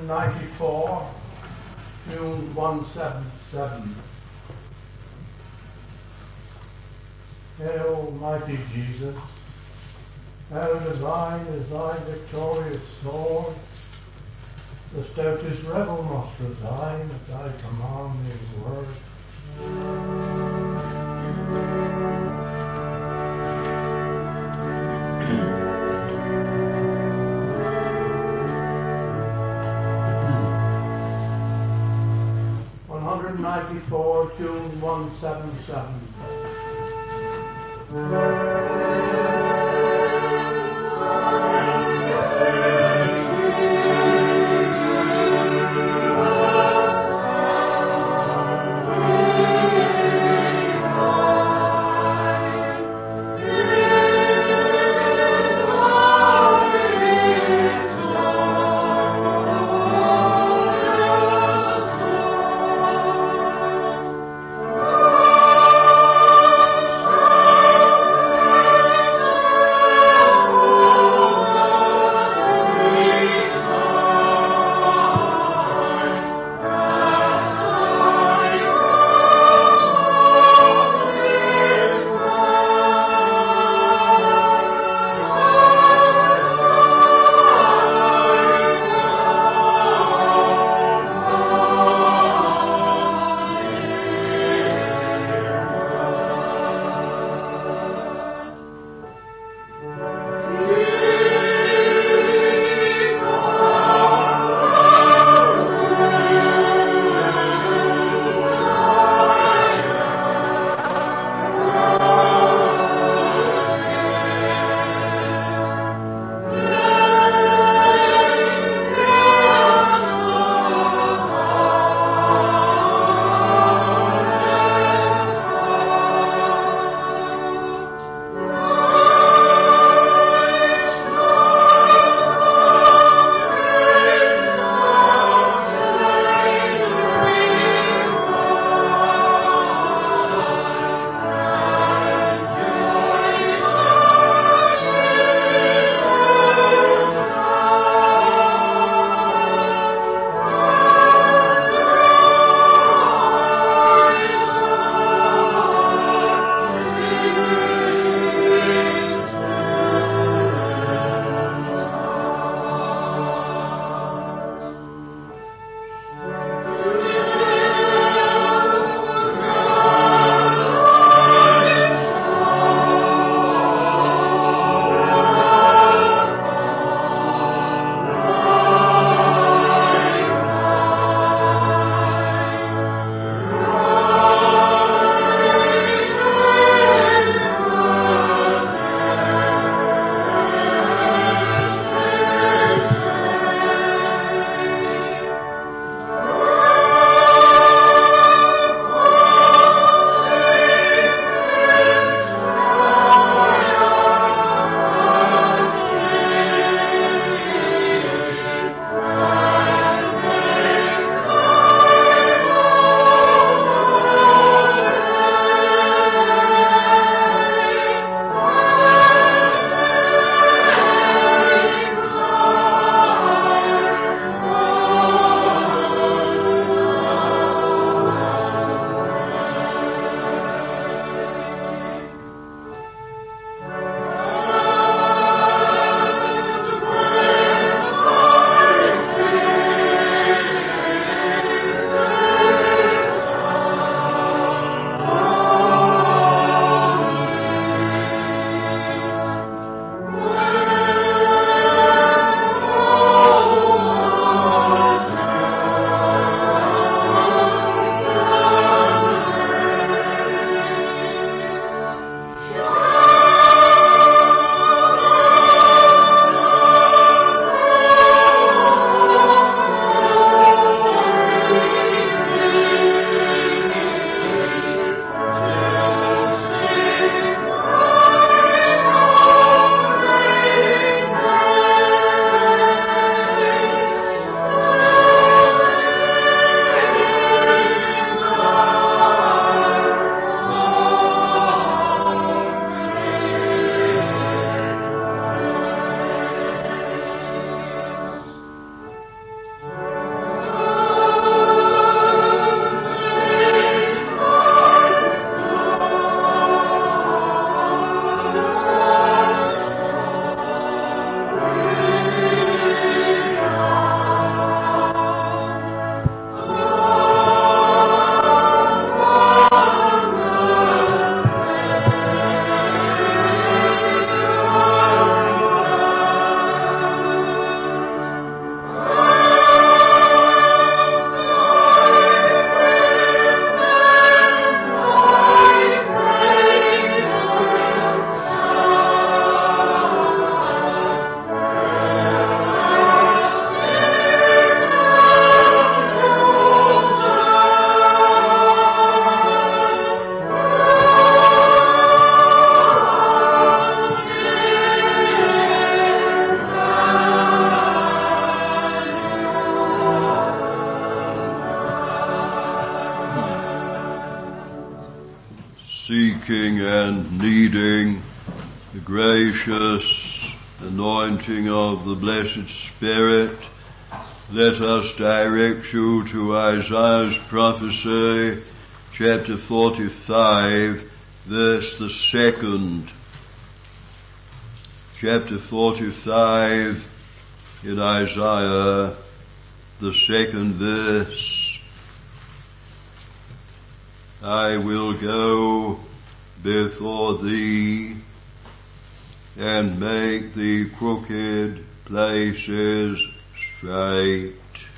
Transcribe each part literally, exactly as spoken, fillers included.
ninety-four, tune one seventy-seven. Hail, mighty Jesus, how divine is thy victorious sword. The stoutest rebel must resign at thy commanding word. one ninety-four, tune one seventy-seven. Thank seeking and needing the gracious anointing of the blessed Spirit, let us direct you to Isaiah's prophecy, chapter forty-five, verse the second. Chapter forty-five in Isaiah, the second verse. I will go before thee and make the crooked places straight.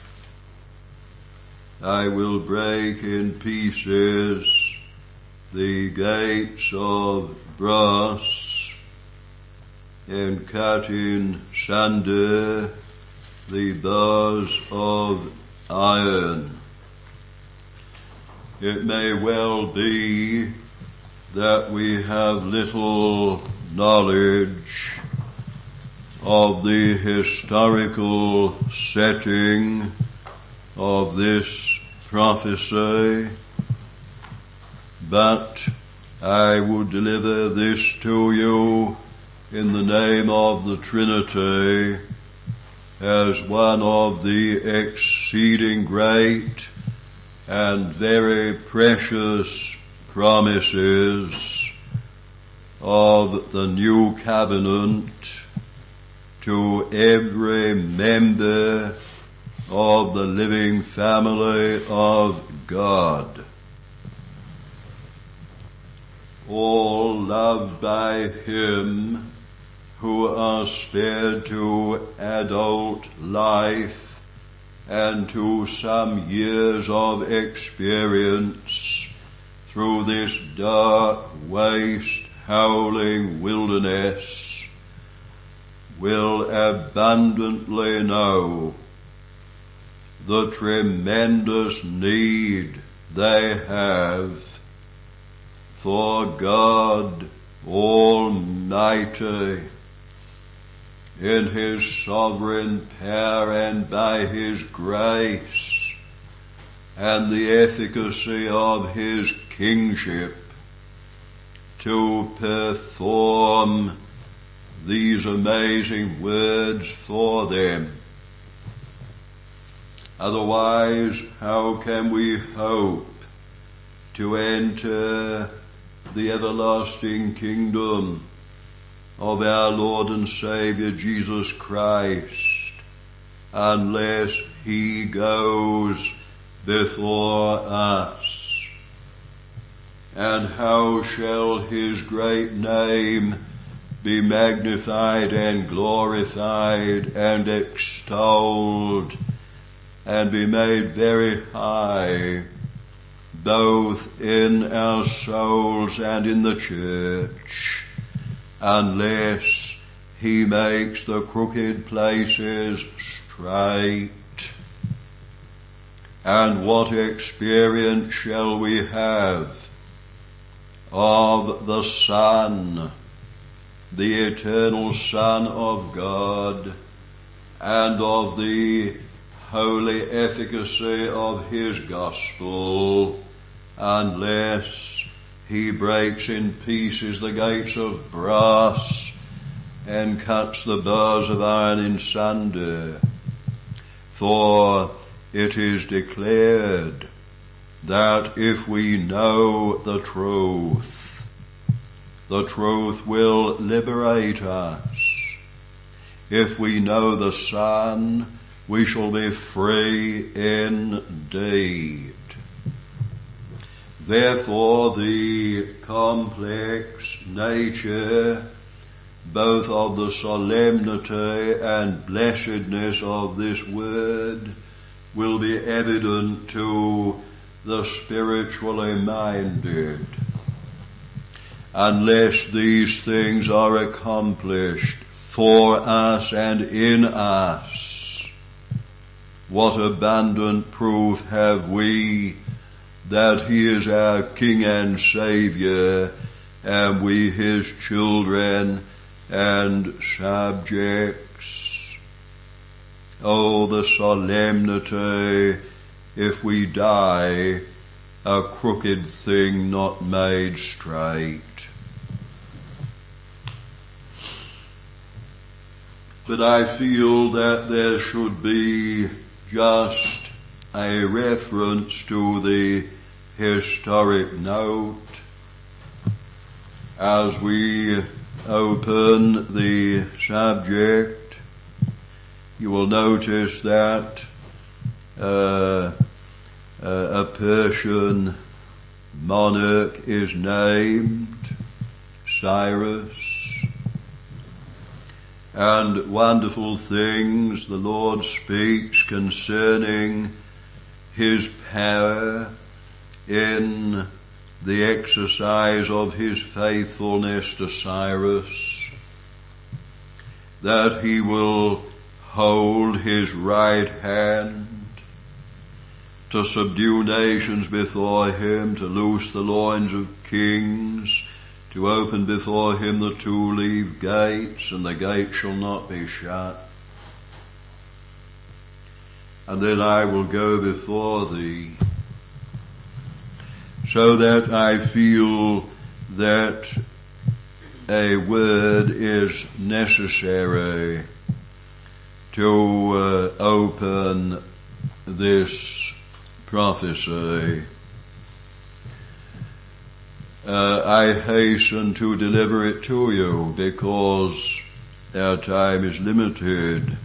I will break in pieces the gates of brass and cut in sunder the bars of iron. It may well be that we have little knowledge of the historical setting of this prophecy, but I would deliver this to you in the name of the Trinity as one of the exceeding great and very precious promises of the new covenant to every member of the living family of God. All loved by Him who are spared to adult life and to some years of experience through this dark, waste, howling wilderness will abundantly know the tremendous need they have for God Almighty in His sovereign power and by His grace and the efficacy of His kingship to perform these amazing words for them. Otherwise, how can we hope to enter the everlasting kingdom of our Lord and Saviour Jesus Christ unless He goes before us? And how shall His great name be magnified and glorified and extolled and be made very high, both in our souls and in the church, unless He makes the crooked places straight? And what experience shall we have of the Son, the eternal Son of God, and of the holy efficacy of His gospel, unless He breaks in pieces the gates of brass and cuts the bars of iron in sunder? For it is declared that if we know the truth, the truth will liberate us. If we know the Son, we shall be free indeed. Therefore, the complex nature both of the solemnity and blessedness of this word will be evident to the spiritually minded. Unless these things are accomplished for us and in us, what abundant proof have we that He is our King and Saviour, and we His children and subjects. Oh, the solemnity if we die a crooked thing not made straight. But I feel that there should be just a reference to the historic note as we open the subject. You will notice that uh, uh, a Persian monarch is named, Cyrus, and wonderful things the Lord speaks concerning his power in the exercise of his faithfulness to Cyrus, that he will hold his right hand to subdue nations before him, to loose the loins of kings, to open before him the two-leaved gates, and the gate shall not be shut. And then I will go before thee, so that I feel that a word is necessary to uh, open this prophecy. Uh, I hasten to deliver it to you because our time is limited.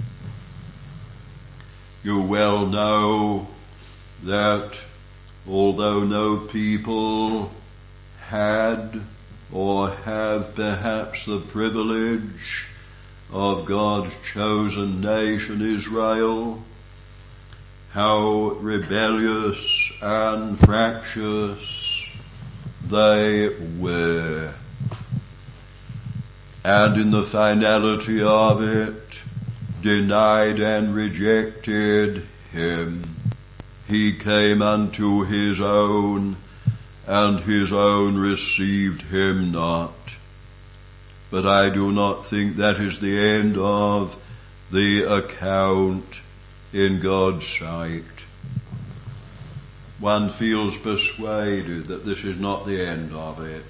You well know that although no people had or have perhaps the privilege of God's chosen nation Israel, how rebellious and fractious they were. And in the finality of it, denied and rejected him. He came unto his own, and his own received him not. But I do not think that is the end of the account in God's sight. One feels persuaded that this is not the end of it.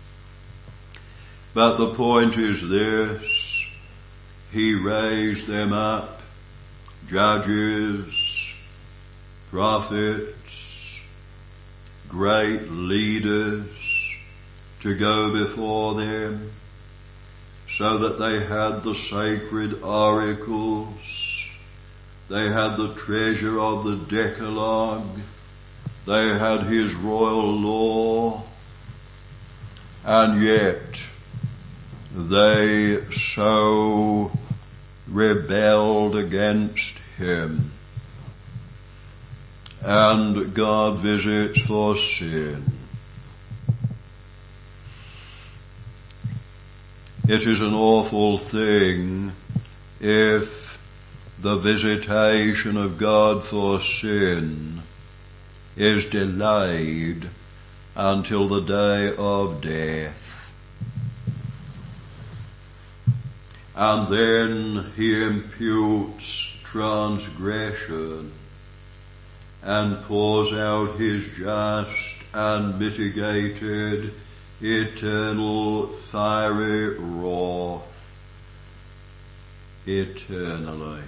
But the point is this: he raised them up, judges, prophets, great leaders, to go before them, so that they had the sacred oracles, they had the treasure of the Decalogue, they had his royal law, and yet they so rebelled against him. And God visits for sin. It is an awful thing if the visitation of God for sin is delayed until the day of death. And then he imputes transgression and pours out his just and mitigated eternal fiery wrath eternally.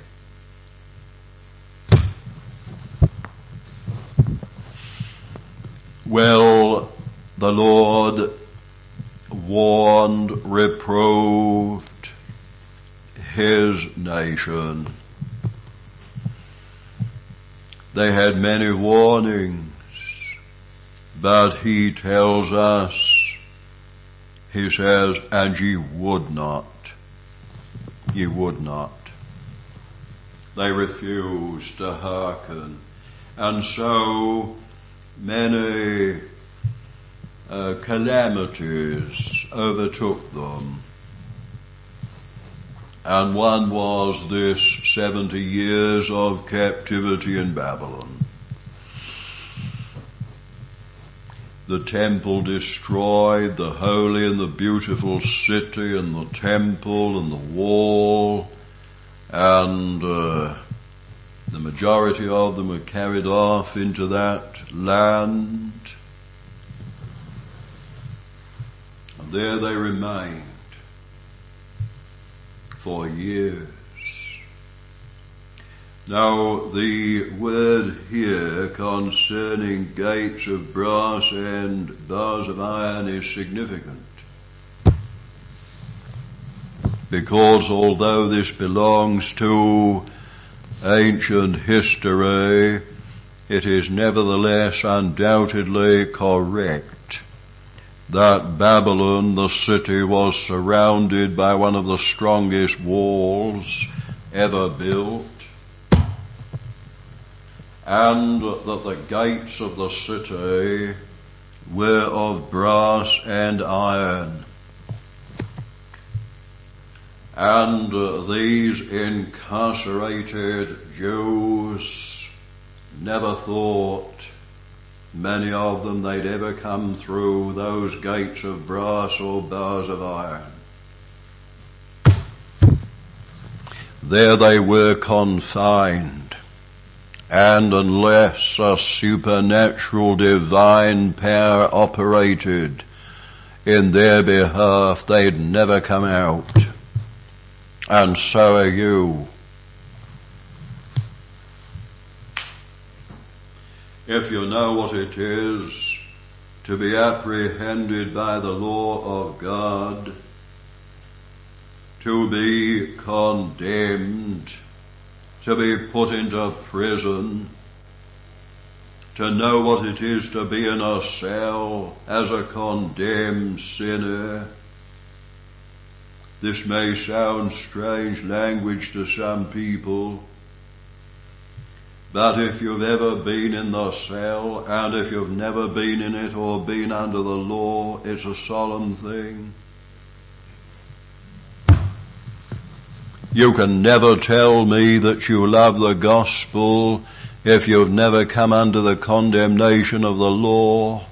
Well, the Lord warned, reproved his nation. They had many warnings, but he tells us, he says, and ye would not. Ye would not. They refused to hearken. And so many uh, calamities overtook them. And one was this seventy years of captivity in Babylon. The temple destroyed, the holy and the beautiful city, and the temple and the wall, and uh, The majority of them were carried off into that land. And there they remained for years. Now, the word here concerning gates of brass and bars of iron is significant. Because although this belongs to ancient history, it is nevertheless undoubtedly correct that Babylon, the city, was surrounded by one of the strongest walls ever built, and that the gates of the city were of brass and iron. And uh, these incarcerated Jews never thought, many of them, they'd ever come through those gates of brass or bars of iron. There they were confined, and unless a supernatural divine power operated in their behalf, they'd never come out. And so are you. If you know what it is to be apprehended by the law of God, to be condemned, to be put into prison, to know what it is to be in a cell as a condemned sinner, this may sound strange language to some people, but if you've ever been in the cell, and if you've never been in it or been under the law, it's a solemn thing. You can never tell me that you love the gospel if you've never come under the condemnation of the law.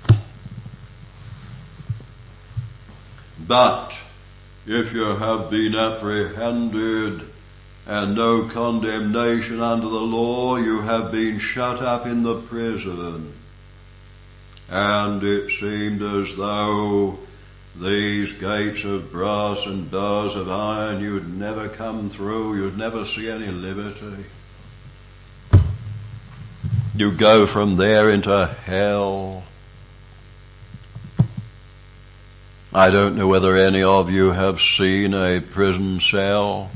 But if you have been apprehended and no condemnation under the law, you have been shut up in the prison. And it seemed as though these gates of brass and bars of iron, you'd never come through, you'd never see any liberty. You go from there into hell. I don't know whether any of you have seen a prison cell.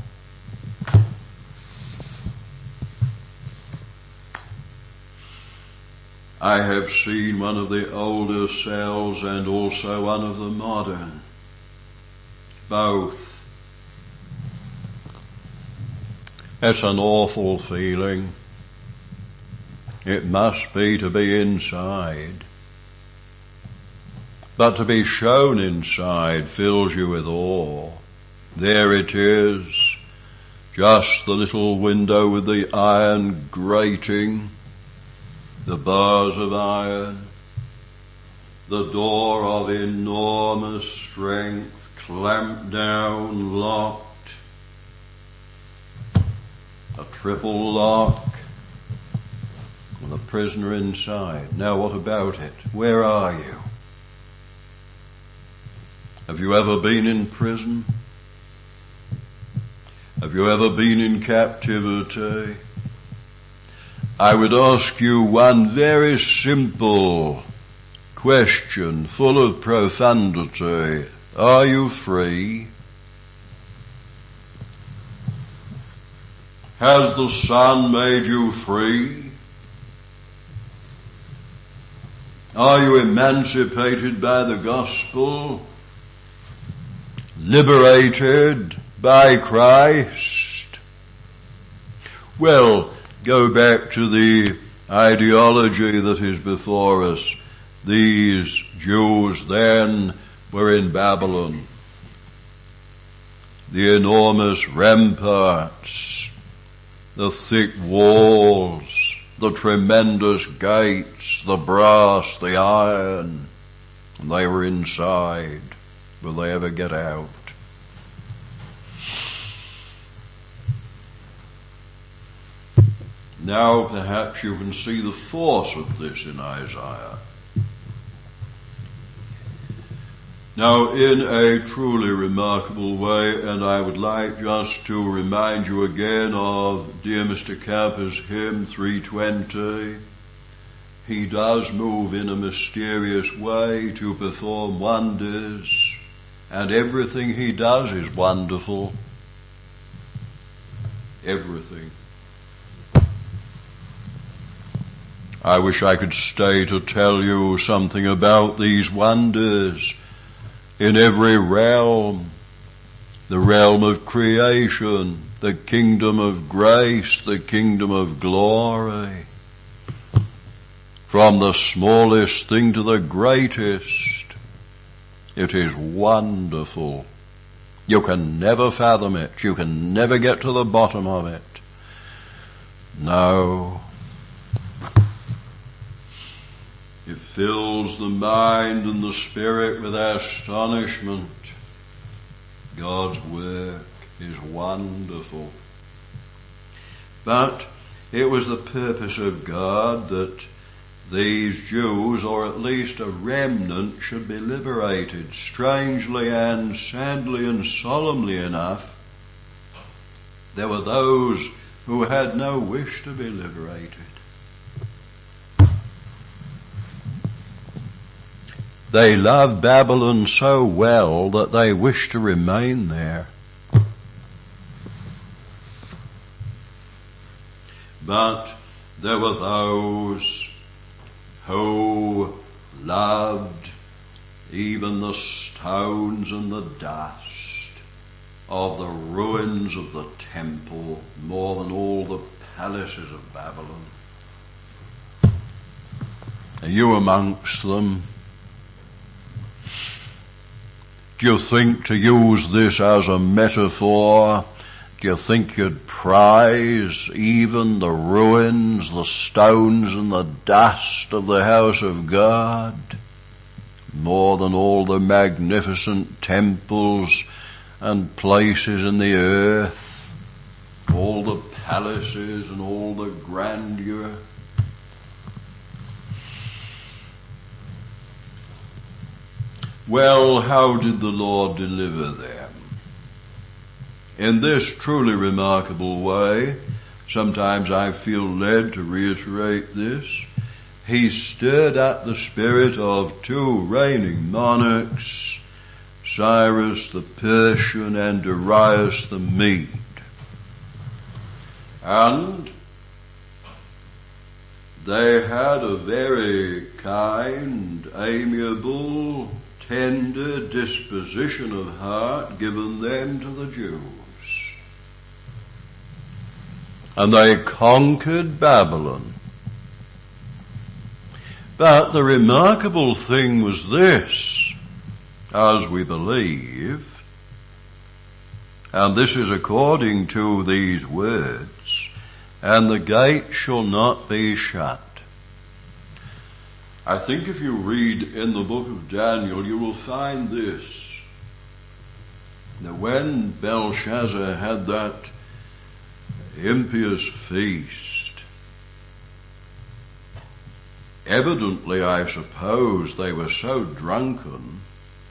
I have seen one of the older cells and also one of the modern. Both. It's an awful feeling. It must be to be inside. But to be shown inside fills you with awe. There it is, just the little window with the iron grating, the bars of iron, the door of enormous strength, clamped down, locked, a triple lock, with a prisoner inside. Now what about it? Where are you? Have you ever been in prison? Have you ever been in captivity? I would ask you one very simple question, full of profundity. Are you free? Has the Son made you free? Are you emancipated by the gospel? Liberated by Christ? Well, go back to the ideology that is before us. These Jews then were in Babylon. The enormous ramparts, the thick walls, the tremendous gates, the brass, the iron, and they were inside. Will they ever get out? Now perhaps you can see the force of this in Isaiah. Now, in a truly remarkable way, and I would like just to remind you again of dear Mister Camper's hymn three twenty, he does move in a mysterious way to perform wonders, and everything he does is wonderful. Everything. I wish I could stay to tell you something about these wonders in every realm, the realm of creation, the kingdom of grace, the kingdom of glory. From the smallest thing to the greatest, it is wonderful. You can never fathom it. You can never get to the bottom of it. No. It fills the mind and the spirit with astonishment. God's work is wonderful. But it was the purpose of God that these Jews, or at least a remnant, should be liberated. Strangely and sadly and solemnly enough, there were those who had no wish to be liberated. They loved Babylon so well that they wished to remain there. But there were those who loved even the stones and the dust of the ruins of the temple more than all the palaces of Babylon. Are you amongst them? Do you think, to use this as a metaphor, do you think you'd prize even the ruins, the stones and the dust of the house of God more than all the magnificent temples and places in the earth, all the palaces and all the grandeur? Well, how did the Lord deliver them? In this truly remarkable way, sometimes I feel led to reiterate this, he stirred up the spirit of two reigning monarchs, Cyrus the Persian and Darius the Mede. And they had a very kind, amiable, tender disposition of heart given them to the Jews. And they conquered Babylon. But the remarkable thing was this, as we believe, and this is according to these words, and the gate shall not be shut. I think if you read in the book of Daniel, you will find this, that when Belshazzar had that impious feast, evidently, I suppose, they were so drunken,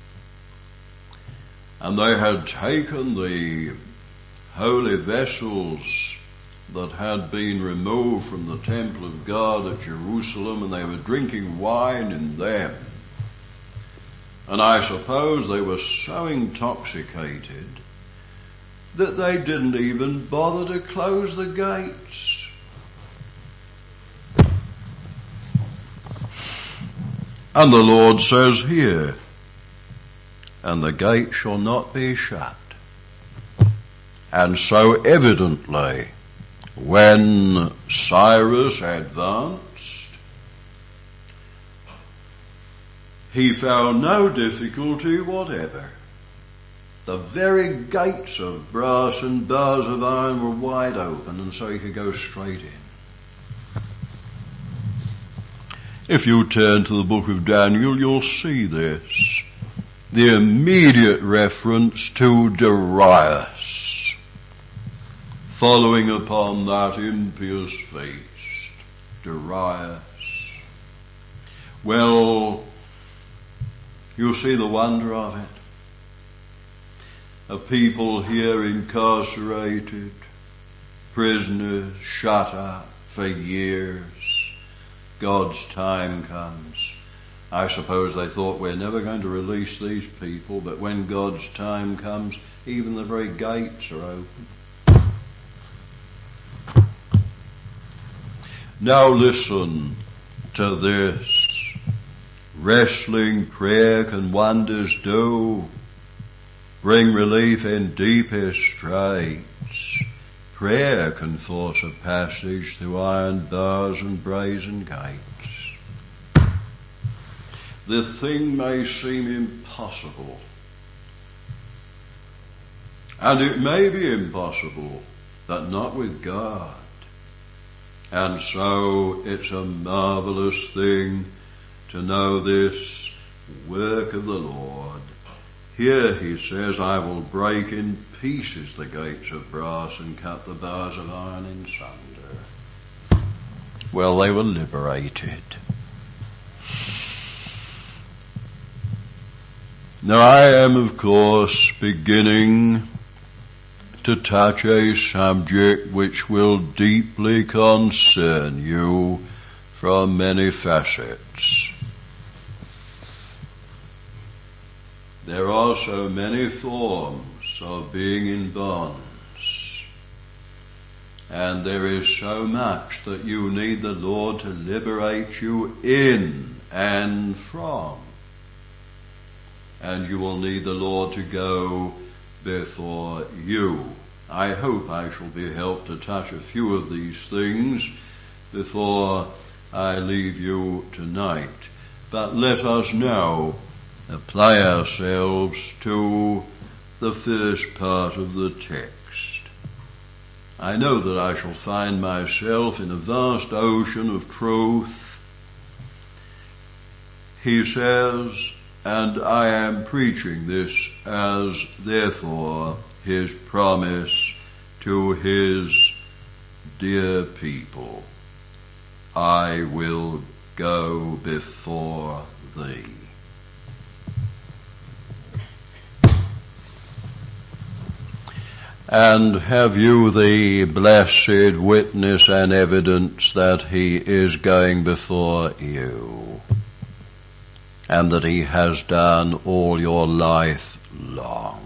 and they had taken the holy vessels that had been removed from the temple of God at Jerusalem, and they were drinking wine in them. And I suppose they were so intoxicated that they didn't even bother to close the gates. And the Lord says here, and the gate shall not be shut. And so evidently, when Cyrus advanced, he found no difficulty whatever. The very gates of brass and bars of iron were wide open, and so he could go straight in. If you turn to the book of Daniel, you'll see this. The immediate reference to Darius. following upon that impious feast, Darius. Well, you see the wonder of it. A people here incarcerated, prisoners shut up for years. God's time comes. I suppose they thought we're never going to release these people, but when God's time comes, even the very gates are open. Now listen to this. Wrestling prayer can wonders do, bring relief in deepest straits. Prayer can force a passage through iron bars and brazen gates. The thing may seem impossible, and it may be impossible, but not with God. And so it's a marvelous thing to know this work of the Lord. Here he says, I will break in pieces the gates of brass and cut the bars of iron in sunder. Well, they were liberated. Now I am, of course, beginning to touch a subject which will deeply concern you from many facets. There are so many forms of being in bonds, and there is so much that you need the Lord to liberate you in and from. And you will need the Lord to go before you. I hope I shall be helped to touch a few of these things before I leave you tonight. But let us now apply ourselves to the first part of the text. I know that I shall find myself in a vast ocean of truth. He says, and I am preaching this as therefore his promise to his dear people, I will go before thee. And have you the blessed witness and evidence that he is going before you, and that he has done all your life long?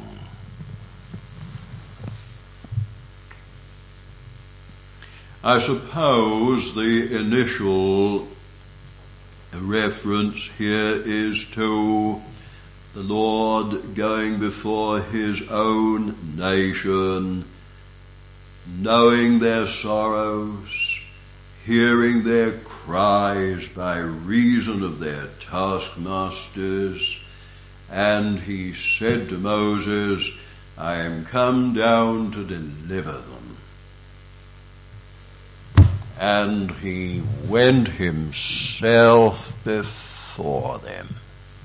I suppose the initial reference here is to the Lord going before his own nation, knowing their sorrows, hearing their cries by reason of their taskmasters. And he said to Moses, I am come down to deliver them. And he went himself before them.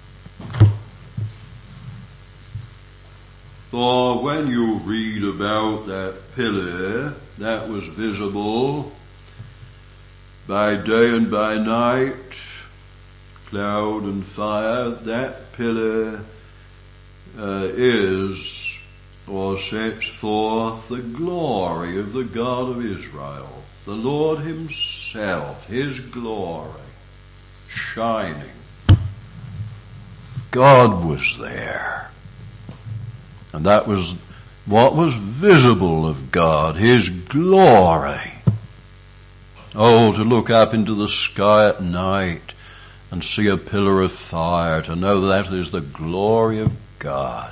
For when you read about that pillar that was visible by day and by night, cloud and fire, that pillar uh, is or sets forth the glory of the God of Israel, the Lord himself, his glory shining. God was there. And that was what was visible of God, his glory. Oh, to look up into the sky at night and see a pillar of fire, to know that is the glory of God.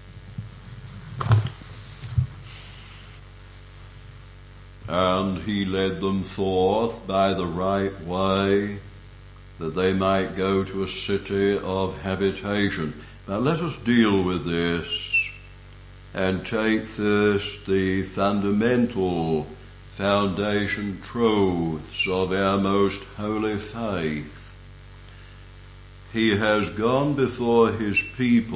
And he led them forth by the right way, that they might go to a city of habitation. Now let us deal with this and take first the fundamental foundation truths of our most holy faith. He has gone before his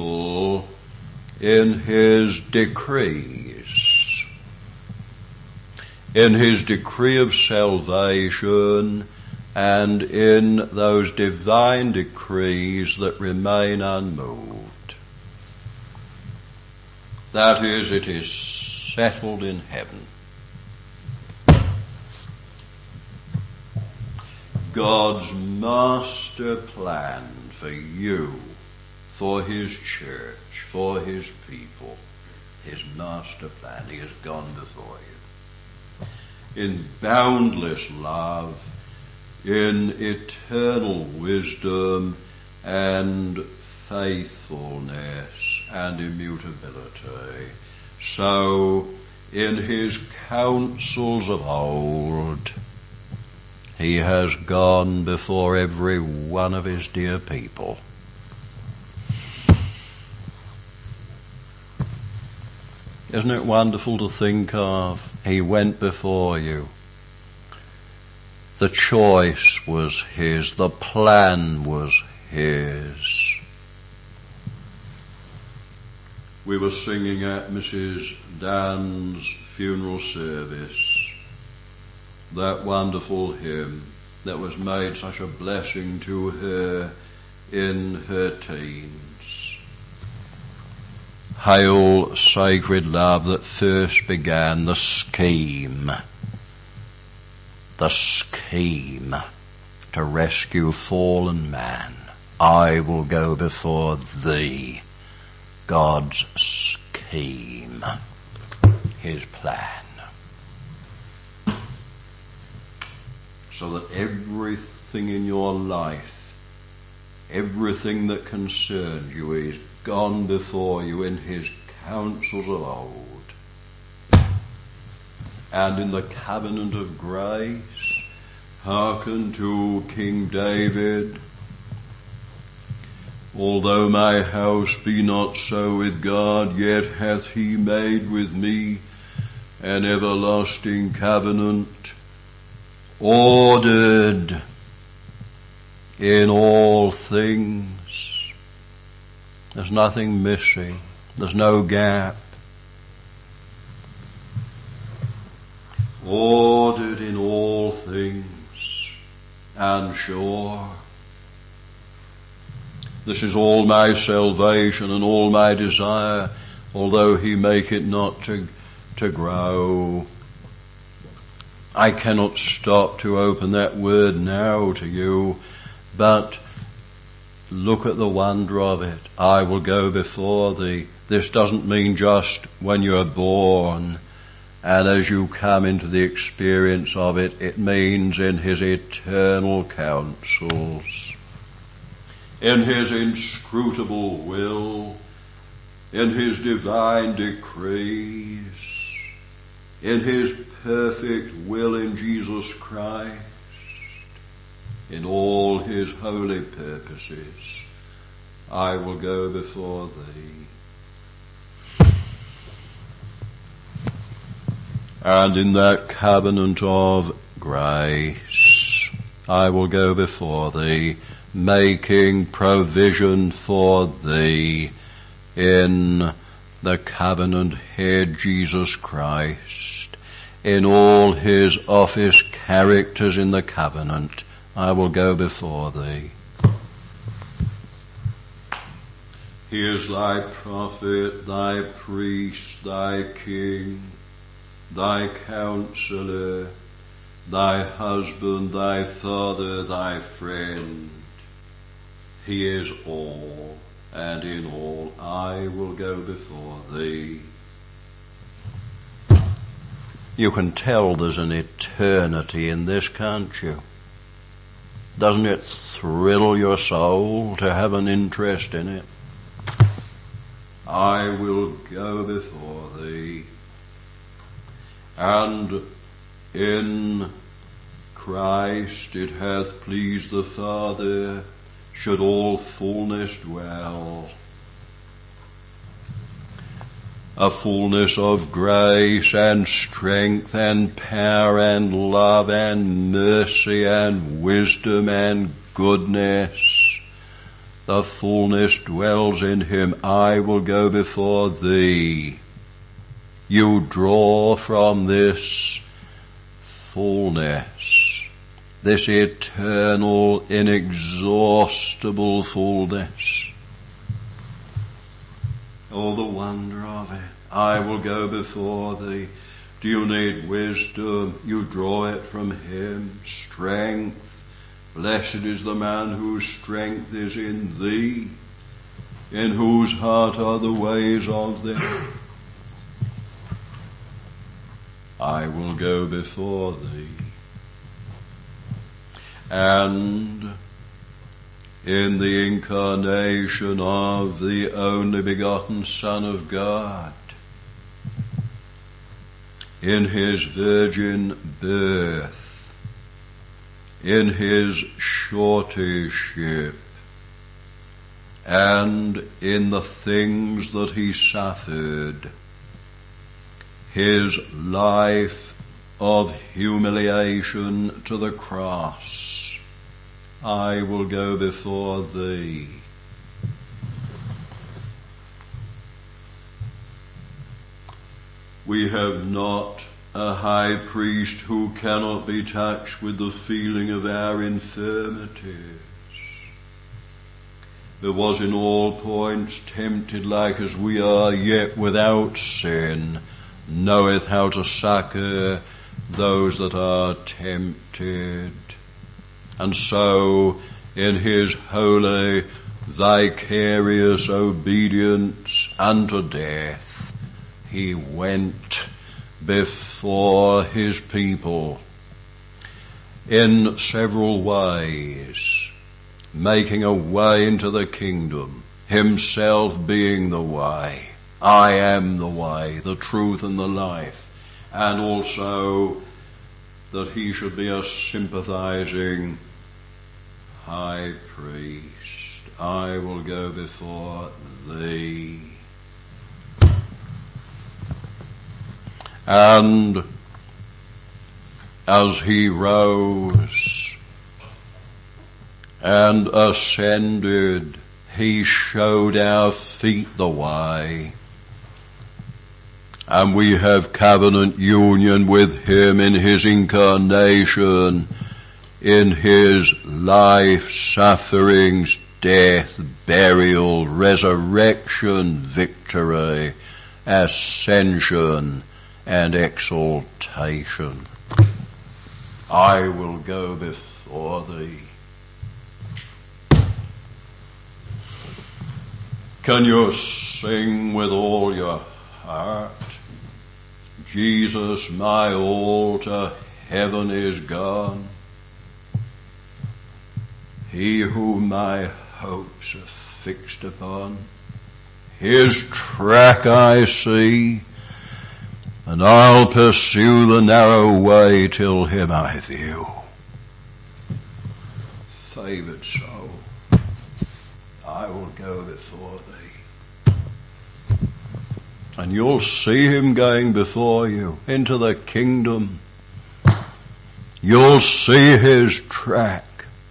people in his decrees. in his decree of salvation, and in those divine decrees that remain unmoved. That is, it is settled in heaven. God's master plan for you, for his church, for his people, his master plan, he has gone before you. In boundless love, in eternal wisdom and faithfulness and immutability. So, in his counsels of old, he has gone before every one of his dear people. Isn't it wonderful to think of? He went before you. The choice was his. The plan was his. We were singing at Missus Dan's funeral service that wonderful hymn that was made such a blessing to her in her teens. Hail, sacred love that first began the scheme, the scheme to rescue fallen man. I will go before thee. God's scheme, his plan. So that everything in your life, everything that concerns you is gone before you in his counsels of old. And in the covenant of grace, hearken to King David. Although my house be not so with God, yet hath he made with me an everlasting covenant, ordered in all things. There's nothing missing. There's no gap. Ordered in all things and sure. This is all my salvation and all my desire, although he make it not to, to grow. I cannot stop to open that word now to you, but look at the wonder of it. I will go before thee. This doesn't mean just when you're born and as you come into the experience of it. It means in his eternal counsels, in his inscrutable will, in his divine decrees, in his perfect will in Jesus Christ, in all his holy purposes, I will go before thee. And in that covenant of grace, I will go before thee, making provision for thee in the covenant head Jesus Christ, in all his office characters in the covenant. I will go before thee. He is thy prophet, thy priest, thy king, thy counselor, thy husband, thy father, thy friend. He is all, and in all I will go before thee. You can tell there's an eternity in this, can't you? Doesn't it thrill your soul to have an interest in it? I will go before thee. And in Christ it hath pleased the Father, should all fullness dwell, a fullness of grace and strength and power and love and mercy and wisdom and goodness. The fullness dwells in him. I will go before thee. You draw from this fullness, this eternal, inexhaustible fullness. Oh, the wonder of it. I will go before thee. Do you need wisdom? You draw it from him. Strength. Blessed is the man whose strength is in thee, in whose heart are the ways of thee. I will go before thee. And in the incarnation of the only begotten Son of God, in his virgin birth, in his shortiship, and in the things that he suffered, his life of humiliation to the cross, I will go before thee. We have not a high priest who cannot be touched with the feeling of our infirmities, but was in all points tempted like as we are, yet without sin, knoweth how to succor those that are tempted. And so, in his holy, vicarious obedience unto death, he went before his people in several ways, making a way into the kingdom, himself being the way. I am the way, the truth and the life. And also that he should be a sympathizing high priest. I will go before thee. And as he rose and ascended, he showed our feet the way. And we have covenant union with him in his incarnation, in his life, sufferings, death, burial, resurrection, victory, ascension, and exaltation. I will go before thee. Can you sing with all your heart? Jesus, my all to heaven is gone. He whom my hopes are fixed upon, his track I see, and I'll pursue the narrow way till him I view. Favoured soul, I will go before thee. And you'll see him going before you into the kingdom. You'll see his track.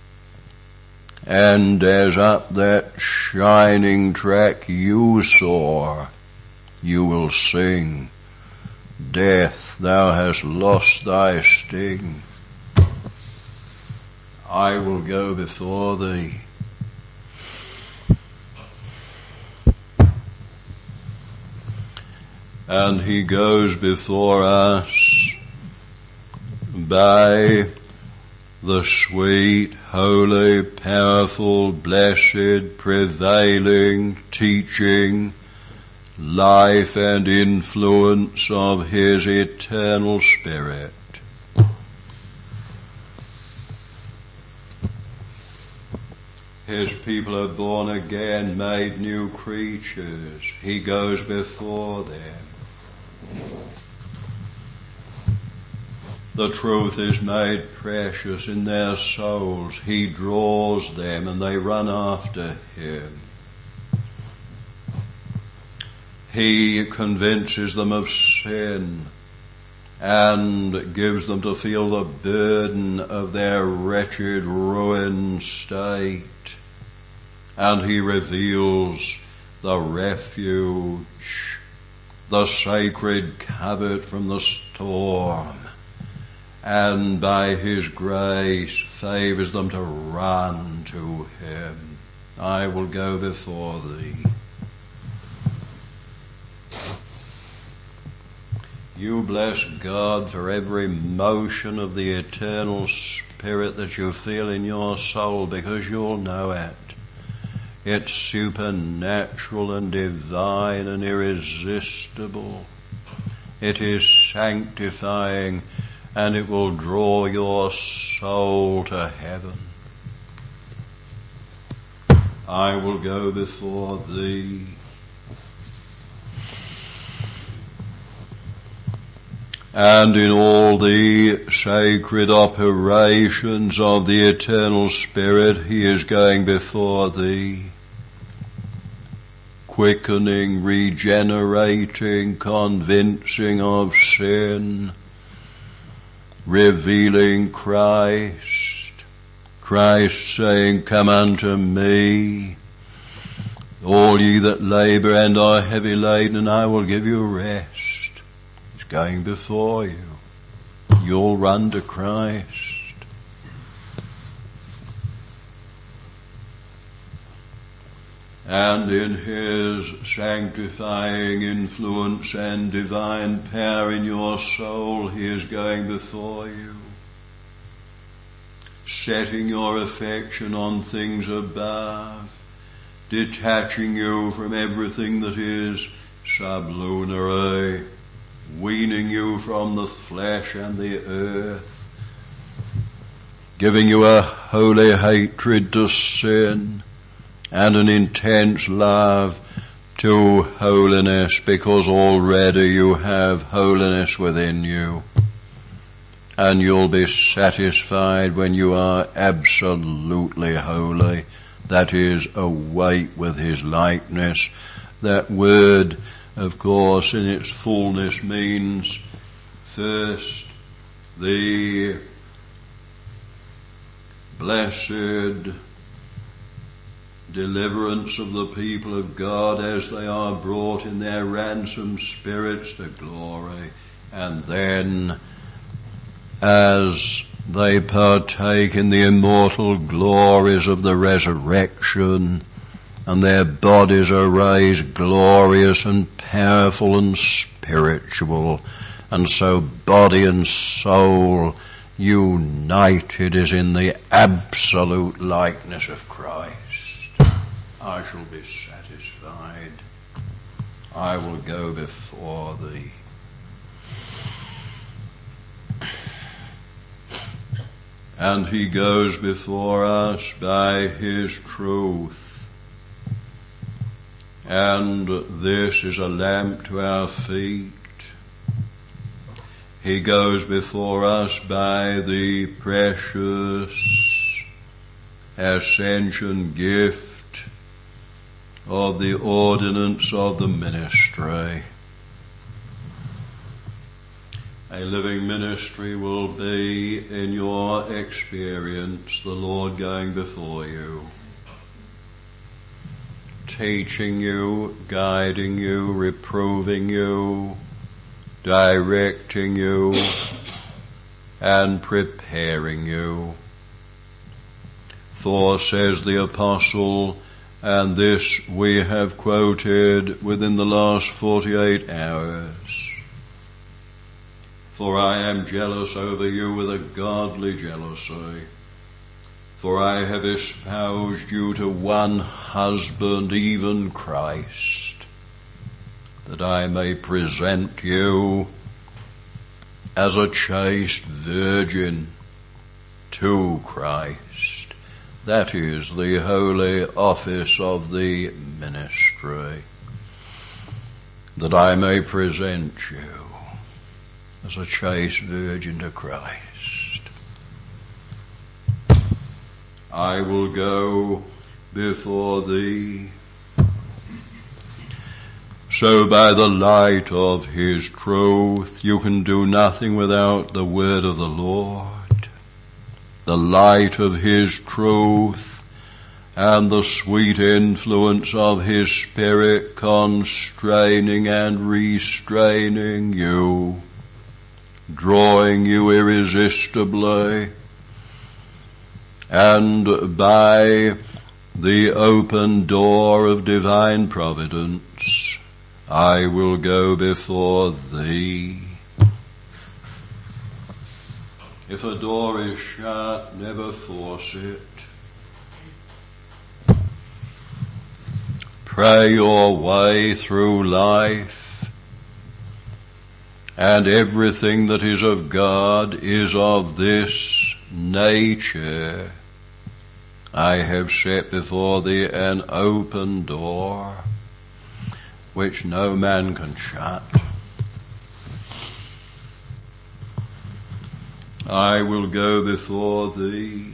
And as up that shining track you soar, you will sing, Death, thou hast lost thy sting. I will go before thee. And he goes before us by the sweet, holy, powerful, blessed, prevailing teaching, life and influence of his eternal Spirit. His people are born again, made new creatures. He goes before them. The truth is made precious in their souls. He draws them and they run after him. He convinces them of sin and gives them to feel the burden of their wretched, ruined state. And he reveals the refuge, the sacred covert from the storm, and by his grace favours them to run to him. I will go before thee. You bless God for every motion of the eternal Spirit that you feel in your soul, because you'll know it. It's supernatural and divine and irresistible. It is sanctifying, and it will draw your soul to heaven. I will go before thee. And in all the sacred operations of the eternal Spirit, he is going before thee, quickening, regenerating, convincing of sin, revealing Christ, Christ saying, come unto me, all ye that labour and are heavy laden, and I will give you rest. He's going before you. You'll run to Christ. And in his sanctifying influence and divine power in your soul, he is going before you, setting your affection on things above, detaching you from everything that is sublunary, weaning you from the flesh and the earth, giving you a holy hatred to sin and an intense love to holiness, because already you have holiness within you. And you'll be satisfied when you are absolutely holy. That is, awake with his likeness. That word, of course, in its fullness means first the blessed deliverance of the people of God as they are brought in their ransomed spirits to glory, and then as they partake in the immortal glories of the resurrection, and their bodies are raised glorious and powerful and spiritual, and so body and soul united is in the absolute likeness of Christ. I shall be satisfied. I will go before thee. And he goes before us by his truth. And this is a lamp to our feet. He goes before us by the precious ascension gift of the ordinance of the ministry. A living ministry will be, in your experience, the Lord going before you, teaching you, guiding you, reproving you, directing you, and preparing you. For, says the apostle, and this we have quoted within the last forty-eight hours, for I am jealous over you with a godly jealousy, for I have espoused you to one husband, even Christ, that I may present you as a chaste virgin to Christ. That is the holy office of the ministry, that I may present you as a chaste virgin to Christ. I will go before thee. So by the light of his truth, you can do nothing without the word of the Lord, the light of his truth, and the sweet influence of his Spirit constraining and restraining you drawing you irresistibly, and by the open door of divine providence, I will go before thee. If a door is shut, never force it. Pray your way through life, and everything that is of God is of this nature. I have set before thee an open door, which no man can shut. I will go before thee.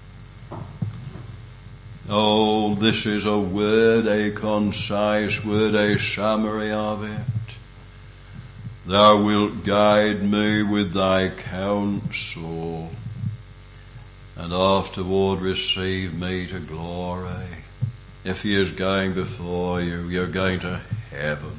Oh, this is a word, a concise word, a summary of it. Thou wilt guide me with thy counsel, and afterward receive me to glory. If he is going before you, you're going to heaven.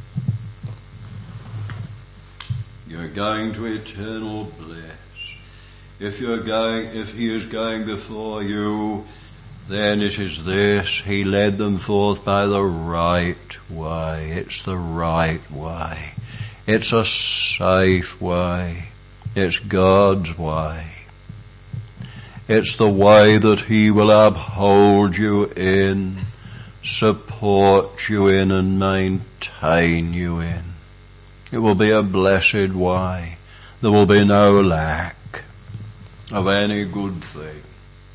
You're going to eternal bliss. If you're going, if he is going before you, then it is this: he led them forth by the right way. It's the right way. It's a safe way. It's God's way. It's the way that he will uphold you in, support you in, and maintain you in. It will be a blessed way. There will be no lack of any good thing.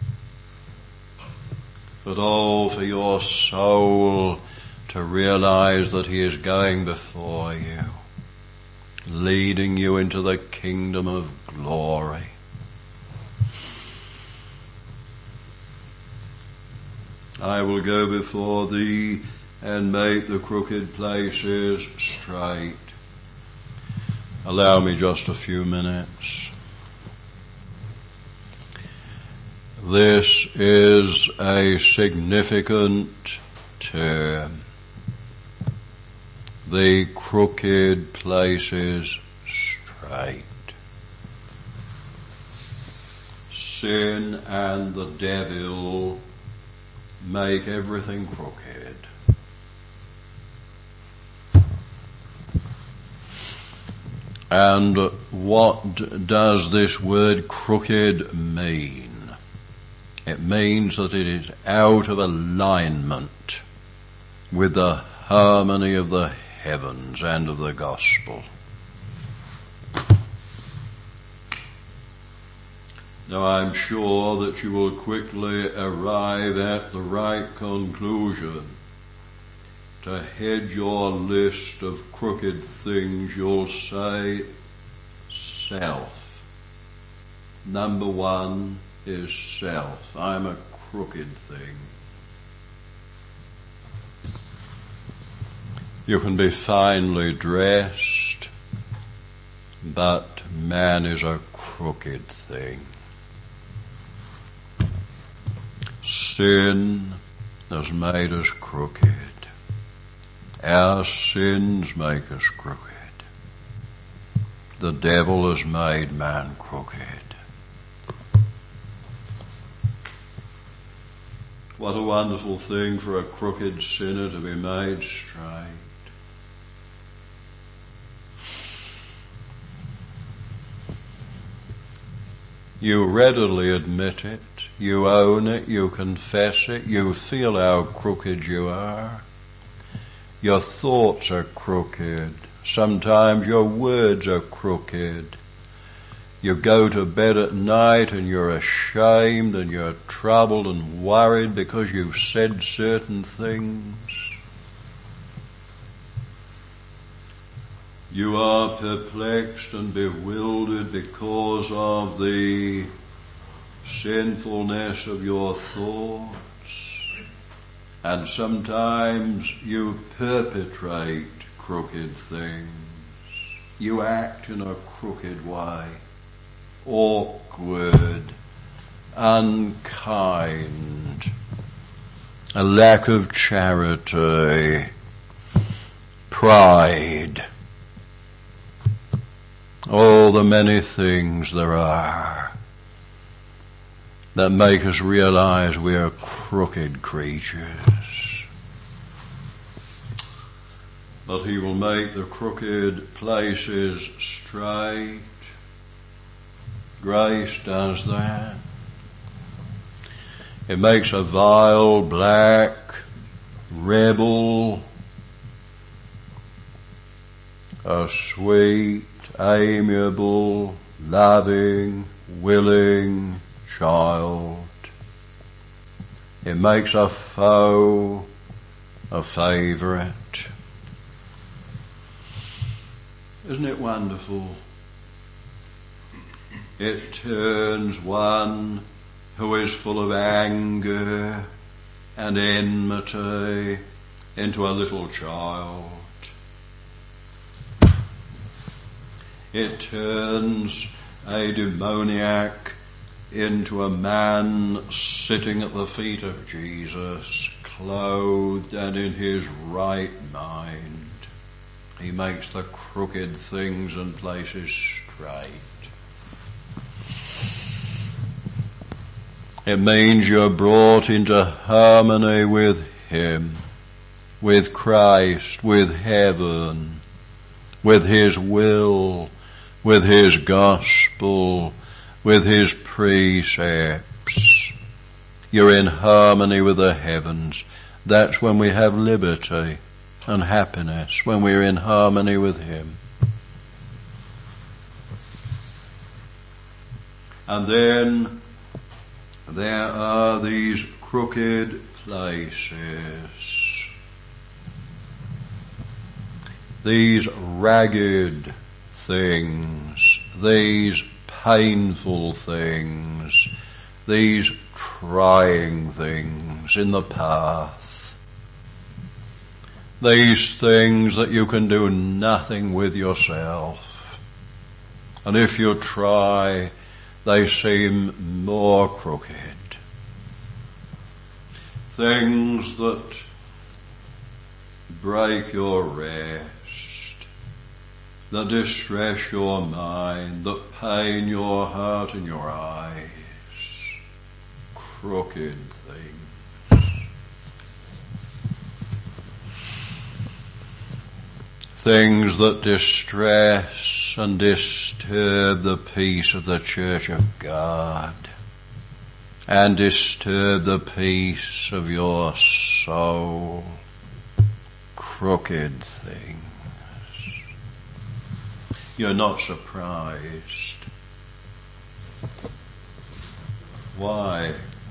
But oh, for your soul to realize that he is going before you, leading you into the kingdom of glory. I will go before thee and make the crooked places straight. Allow me just a few minutes. This is a significant term. The crooked places straight. Sin and the devil make everything crooked. And what does this word crooked mean? It means that it is out of alignment with the harmony of the heavens and of the gospel. Now I'm sure that you will quickly arrive at the right conclusion. To head your list of crooked things, you'll say self. Number one is self. I'm a crooked thing. You can be finely dressed, but man is a crooked thing. Sin has made us crooked. Our sins make us crooked. The devil has made man crooked. What a wonderful thing for a crooked sinner to be made straight. You readily admit it, you own it, you confess it, you feel how crooked you are. Your thoughts are crooked. Sometimes your words are crooked. You go to bed at night and you're ashamed and you're troubled and worried because you've said certain things. You are perplexed and bewildered because of the sinfulness of your thoughts. And sometimes you perpetrate crooked things. You act in a crooked way. Awkward, unkind, a lack of charity, pride, all the many things there are that make us realize we are crooked creatures. But he will make the crooked places straight. Grace does that. It makes a vile, black rebel a sweet, amiable, loving, willing child. It makes a foe a favourite. Isn't it wonderful? It turns one who is full of anger and enmity into a little child. It turns a demoniac into a man sitting at the feet of Jesus, clothed and in his right mind. He makes the crooked things and places straight. It means you're brought into harmony with him, with Christ, with heaven, with his will, with his gospel, with his precepts. You're in harmony with the heavens. That's when we have liberty and happiness, when we're in harmony with him. And then there are these crooked places, these ragged things, these painful things, these trying things in the path, these things that you can do nothing with yourself. And if you try, they seem more crooked. Things that break your rest, that distress your mind, that pain your heart and your eyes. Crooked things. Things that distress and disturb the peace of the Church of God and disturb the peace of your soul. Crooked things. You're not surprised. Why?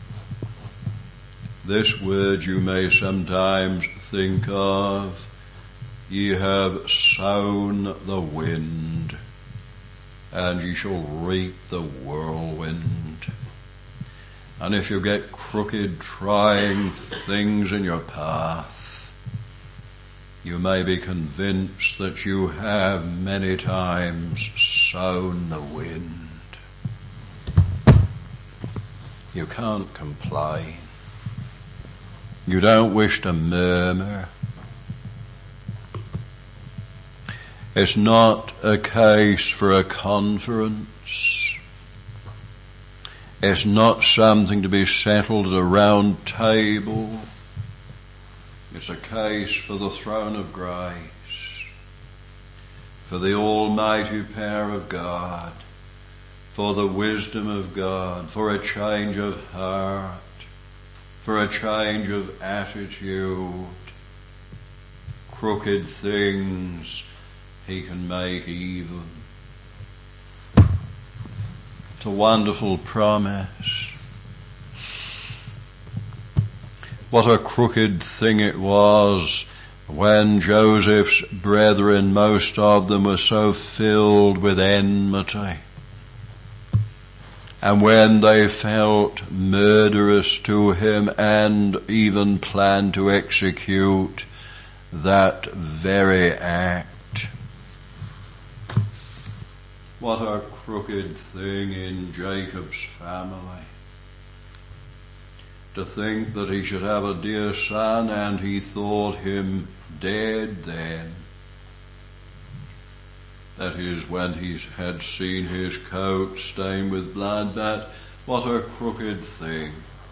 This word you may sometimes think of, ye have sown the wind, and ye shall reap the whirlwind. And if you get crooked, trying things in your path, you may be convinced that you have many times sown the wind. You can't complain. You don't wish to murmur. It's not a case for a conference. It's not something to be settled at a round table. It's a case for the throne of grace, for the almighty power of God, for the wisdom of God, for a change of heart, for a change of attitude. Crooked things he can make even. It's a wonderful promise. What a crooked thing it was when Joseph's brethren, most of them, were so filled with enmity, and when they felt murderous to him and even planned to execute that very act. What a crooked thing in Jacob's family. To think that he should have a dear son and he thought him dead then. That is, when he had seen his coat stained with blood, but what a crooked thing.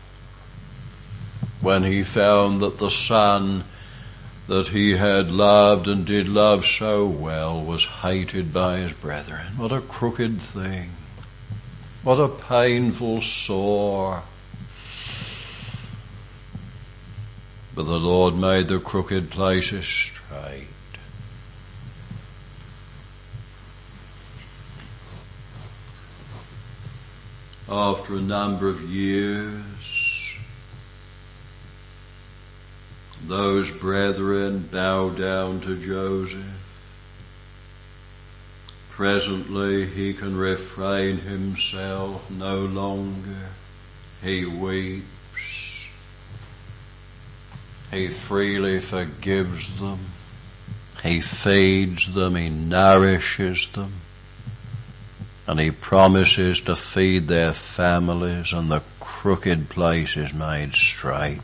When he found that the son that he had loved and did love so well was hated by his brethren. What a crooked thing. What a painful sore. But the Lord made the crooked places straight. After a number of years, those brethren bowed down to Joseph. Presently he can refrain himself no longer. He weeps. He freely forgives them. He feeds them. He nourishes them. And he promises to feed their families, and the crooked place is made straight.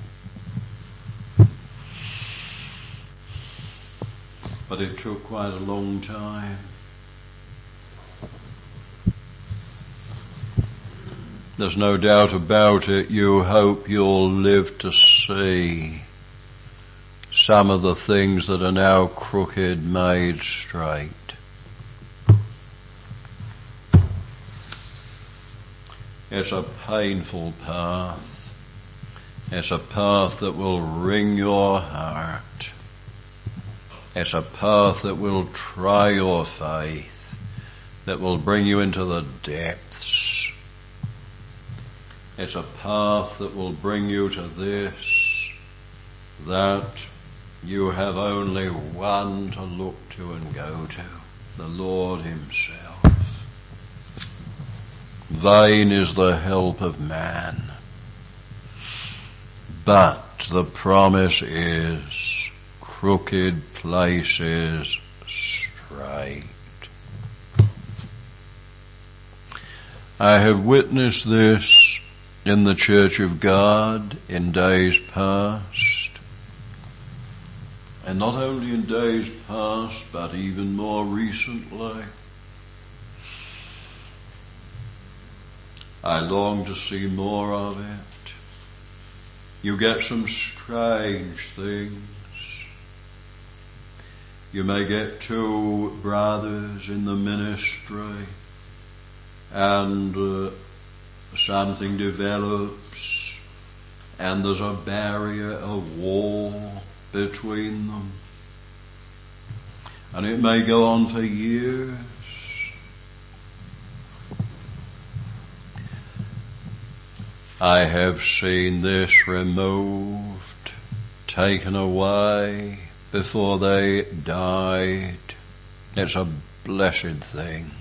But it took quite a long time. There's no doubt about it. You hope you'll live to see some of the things that are now crooked made straight. It's a painful path. It's a path that will wring your heart. It's a path that will try your faith, that will bring you into the depths. It's a path that will bring you to this, that you have only one to look to and go to, the Lord himself. Vain is the help of man, but the promise is crooked places straight. I have witnessed this in the Church of God in days past, and not only in days past, but even more recently. I long to see more of it. You get some strange things. You may get two brothers in the ministry, and uh, something develops, and there's a barrier, a wall between them. And it may go on for years. I have seen this removed, taken away before they died. It's a blessed thing.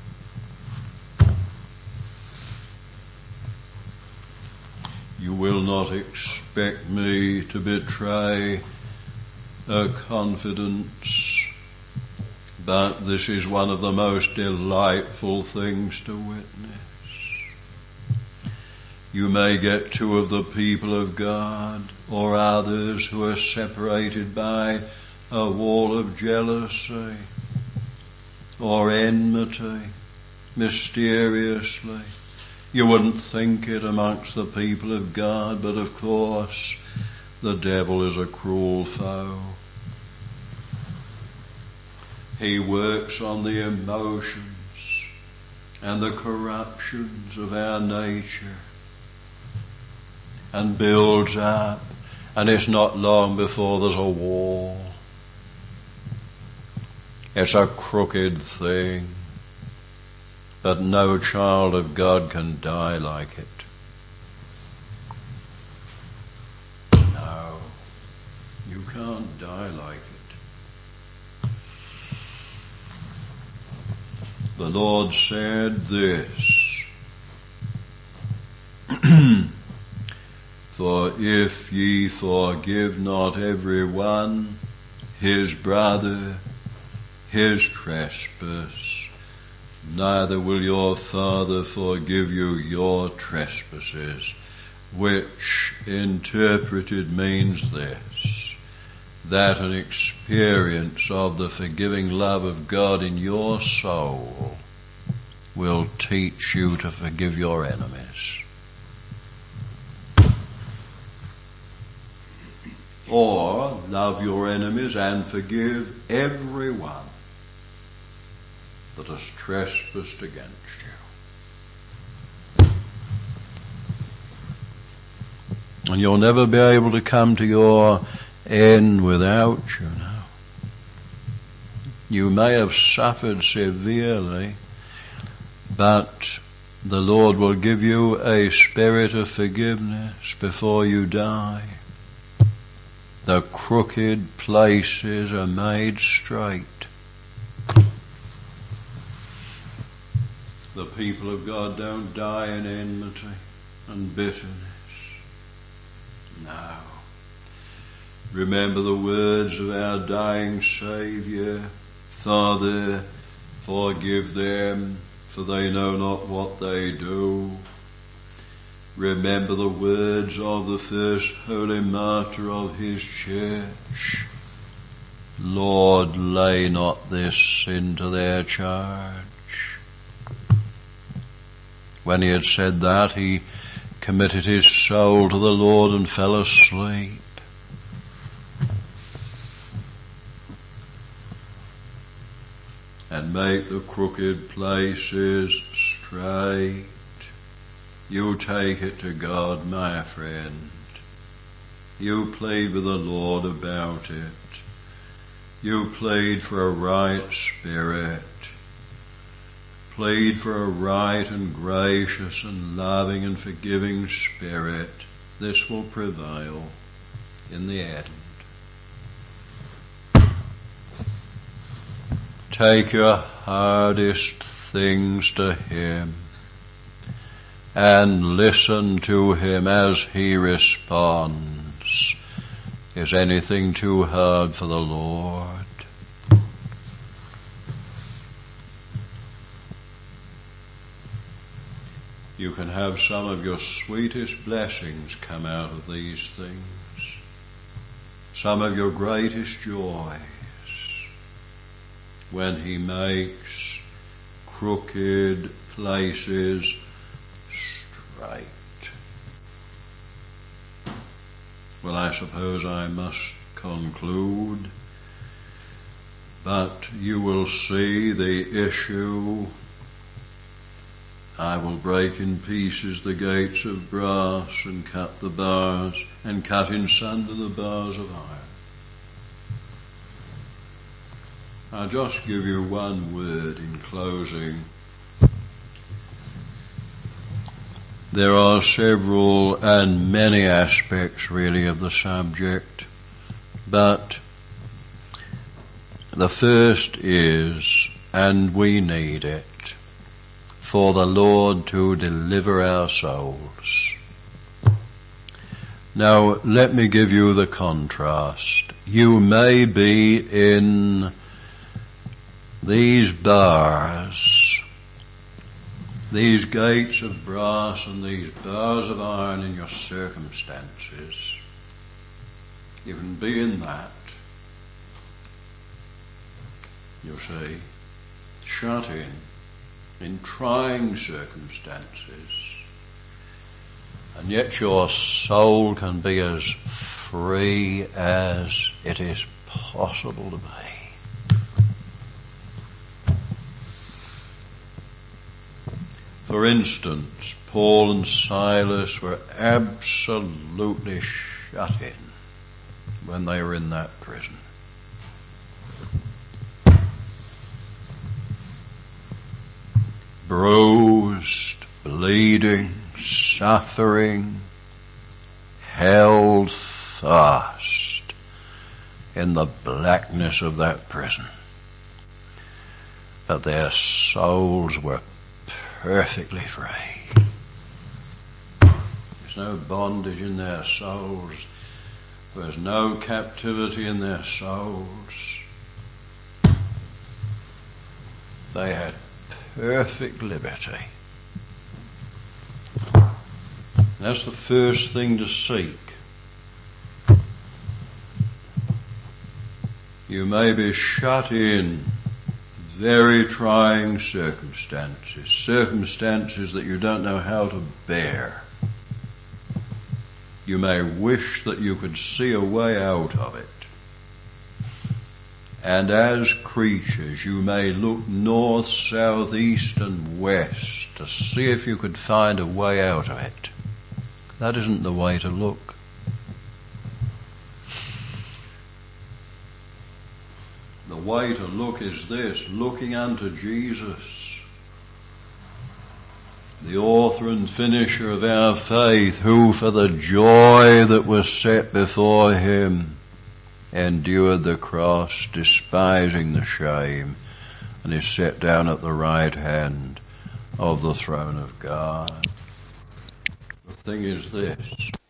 You will not expect me to betray a confidence, but this is one of the most delightful things to witness. You may get two of the people of God, or others who are separated by a wall of jealousy or enmity, mysteriously. You wouldn't think it amongst the people of God, but of course the devil is a cruel foe. He works on the emotions and the corruptions of our nature, and builds up, and it's not long before there's a wall. It's a crooked thing, but no child of God can die like it. No, you can't die like it. The Lord said this, for if ye forgive not every one his brother his trespass, neither will your Father forgive you your trespasses, which interpreted means this: that an experience of the forgiving love of God in your soul will teach you to forgive your enemies. Or love your enemies and forgive everyone that has trespassed against you. And you'll never be able to come to your end without, you know. You may have suffered severely, but the Lord will give you a spirit of forgiveness before you die. The crooked places are made straight. The people of God don't die in enmity and bitterness. No. Remember the words of our dying Saviour, Father, forgive them, for they know not what they do. Remember the words of the first holy martyr of his church. Lord, lay not this sin to their charge. When he had said that, he committed his soul to the Lord and fell asleep. And make the crooked places straight. You take it to God, my friend. You plead with the Lord about it. You plead for a right spirit. Plead for a right and gracious and loving and forgiving spirit. This will prevail in the end. Take your hardest things to Him and listen to Him as He responds. Is anything too hard for the Lord? You can have some of your sweetest blessings come out of these things, some of your greatest joys, when He makes crooked places straight. Well, I suppose I must conclude, but you will see the issue. I will break in pieces the gates of brass and cut the bars and cut in sunder the bars of iron. I'll just give you one word in closing. There are several and many aspects really of the subject, but the first is, and we need it, for the Lord to deliver our souls. Now, let me give you the contrast. You may be in these bars, these gates of brass and these bars of iron in your circumstances. You can be in that, you see, shut in, in trying circumstances, and yet your soul can be as free as it is possible to be. For instance, Paul and Silas were absolutely shut in when they were in that prison. Bruised, bleeding, suffering, held fast in the blackness of that prison. But their souls were perfectly free. There's no bondage in their souls. There's no captivity in their souls. They had perfect liberty. That's the first thing to seek. You may be shut in very trying circumstances, circumstances that you don't know how to bear. You may wish that you could see a way out of it. And as creatures, you may look north, south, east and west to see if you could find a way out of it. That isn't the way to look. The way to look is this, looking unto Jesus, the author and finisher of our faith, who for the joy that was set before him endured the cross, despising the shame, and is set down at the right hand of the throne of God. The thing is this.